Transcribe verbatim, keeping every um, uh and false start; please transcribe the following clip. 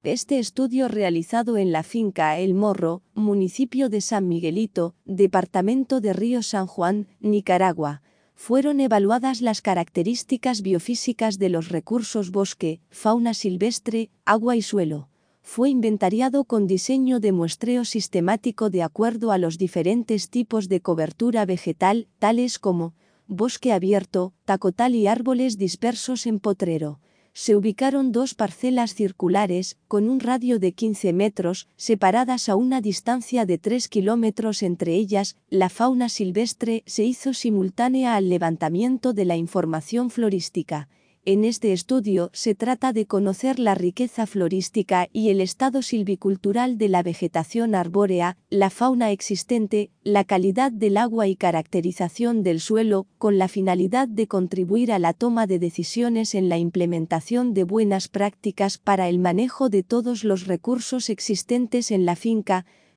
Este estudio realizado en la finca El Morro, municipio de San Miguelito, departamento de Río San Juan, Nicaragua, fueron evaluadas las características biofísicas de los recursos bosque, fauna silvestre, agua y suelo. Fue inventariado con diseño de muestreo sistemático de acuerdo a los diferentes tipos de cobertura vegetal, tales como bosque abierto, tacotal y árboles dispersos en potrero. Se ubicaron dos parcelas circulares, con un radio de quince metros, separadas a una distancia de tres kilómetros entre ellas. La fauna silvestre se hizo simultánea al levantamiento de la información florística. En este estudio se trata de conocer la riqueza florística y el estado silvicultural de la vegetación arbórea, la fauna existente, la calidad del agua y caracterización del suelo, con la finalidad de contribuir a la toma de decisiones en la implementación de buenas prácticas para el manejo de todos los recursos existentes en la finca.